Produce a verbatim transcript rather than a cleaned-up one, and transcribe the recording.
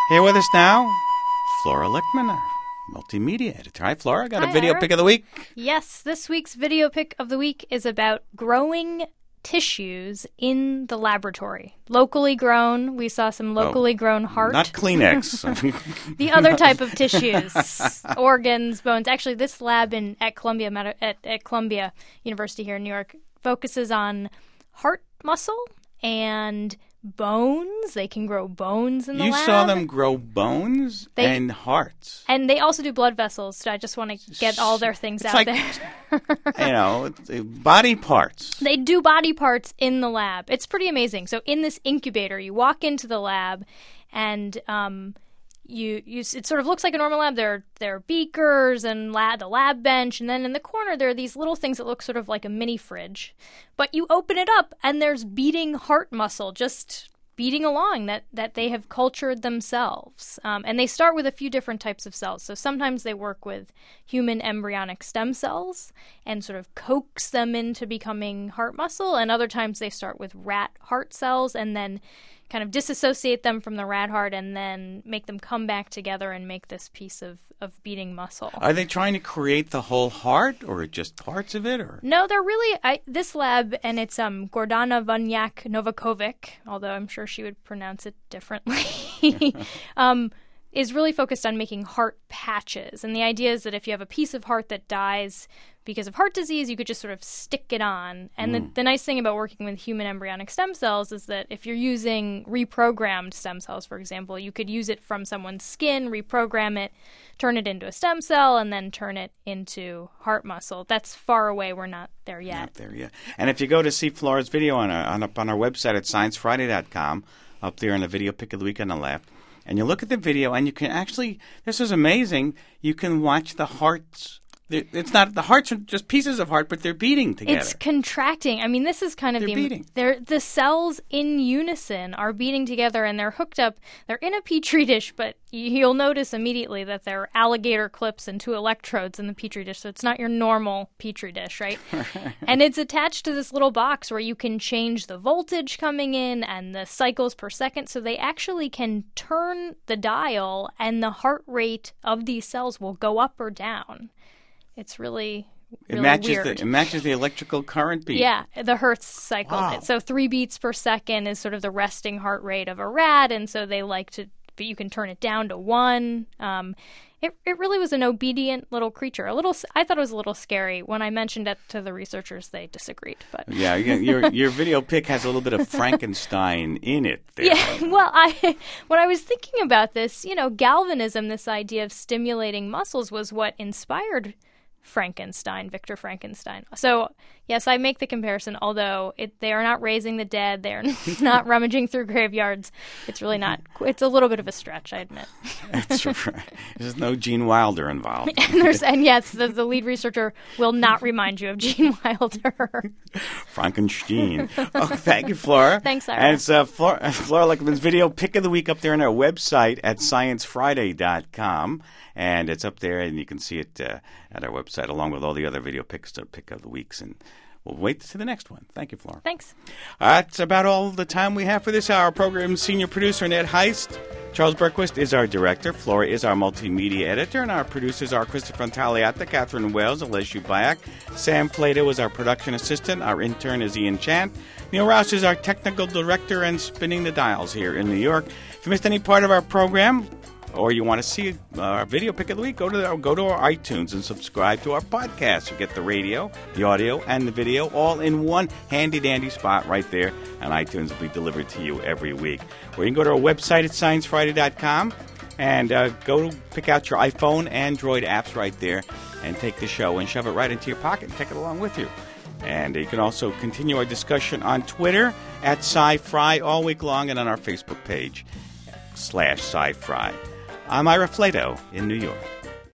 Here with us now, Flora Lichtman, our multimedia editor. Hi, Flora. Got Hi, a video Ira. pick of the week? Yes, this week's video pick of the week is about growing tissues in the laboratory. Locally grown. We saw some locally Oh, grown heart. Not Kleenex. The other type of tissues, organs, bones. Actually, this lab in at Columbia Medi- at, at Columbia University here in New York focuses on heart muscle and bones. They can grow bones in the You lab. saw them grow bones They- and hearts. And they also do blood vessels. So I just want to get all their things It's out like- there. You know, it's, uh, body parts. They do body parts in the lab. It's pretty amazing. So in this incubator, you walk into the lab, and um, you you it sort of looks like a normal lab. There are, there are beakers and lab, the lab bench, and then in the corner there are these little things that look sort of like a mini fridge. But you open it up, and there's beating heart muscle just beating along that, that they have cultured themselves. Um, and they start with a few different types of cells. So sometimes they work with human embryonic stem cells and sort of coax them into becoming heart muscle. And other times they start with rat heart cells and then kind of disassociate them from the rat heart and then make them come back together and make this piece of, of beating muscle. Are they trying to create the whole heart or just parts of it? Or No, they're really I, this lab, and it's um, Gordana Vanyak Novakovic, although I'm sure she would pronounce it differently, um, is really focused on making heart patches. And the idea is that if you have a piece of heart that dies because of heart disease, you could just sort of stick it on. And the, the nice thing about working with human embryonic stem cells is that if you're using reprogrammed stem cells, for example, you could use it from someone's skin, reprogram it, turn it into a stem cell, and then turn it into heart muscle. That's far away. We're not there yet. Not there yet. And if you go to see Flora's video on our, on, up on our website at science friday dot com, up there in the video pick of the week on the left, and you look at the video, and you can actually, this is amazing, you can watch the hearts. It's not, the hearts are just pieces of heart, but they're beating together. It's contracting. I mean, this is kind of They're the beating. They're, the cells in unison are beating together, and they're hooked up. They're in a petri dish, but you'll notice immediately that there are alligator clips and two electrodes in the petri dish. So it's not your normal petri dish, right? And it's attached to this little box where you can change the voltage coming in and the cycles per second. So they actually can turn the dial, and the heart rate of these cells will go up or down. It's really, really it matches weird. the it matches the electrical current beat. Yeah, the Hertz cycle. Wow. So three beats per second is sort of the resting heart rate of a rat, and so they like to, but you can turn it down to one. Um, it it really was an obedient little creature. A little, I thought it was a little scary when I mentioned it to the researchers. They disagreed, but Yeah, you- your your video pick has a little bit of Frankenstein in it there. yeah. Well, I when I was thinking about this, you know, galvanism, this idea of stimulating muscles, was what inspired Frankenstein, Victor Frankenstein. So, yes, I make the comparison, although it, they are not raising the dead. They're not rummaging through graveyards. It's really not. It's a little bit of a stretch, I admit. That's right. There's no Gene Wilder involved. And, there's, and yes, the, the lead researcher will not remind you of Gene Wilder. Frankenstein. Oh, thank you, Flora. Thanks, Ira. And it's uh, Flora, Flora Lichtman's video pick of the week up there on our website at science friday dot com. And it's up there, and you can see it uh, at our website along with all the other video picks to pick of the weeks. And we'll wait to see the next one. Thank you, Flora. Thanks. That's about all the time we have for this hour. Program senior producer Ned Heist. Charles Berquist is our director. Flora is our multimedia editor. And our producers are Christopher Antaliata, Catherine Wells, Alessia Bayak. Sam Plato is our production assistant. Our intern is Ian Chant. Neil Roush is our technical director and spinning the dials here in New York. If you missed any part of our program, or you want to see our video pick of the week, go to the, go to our iTunes and subscribe to our podcast. You get the radio, the audio, and the video all in one handy-dandy spot right there, and iTunes will be delivered to you every week. Or you can go to our website at science friday dot com and uh, go pick out your iPhone, Android apps right there, and take the show and shove it right into your pocket and take it along with you. And you can also continue our discussion on Twitter at SciFry all week long, and on our Facebook page slash SciFry. I'm Ira Flato in New York.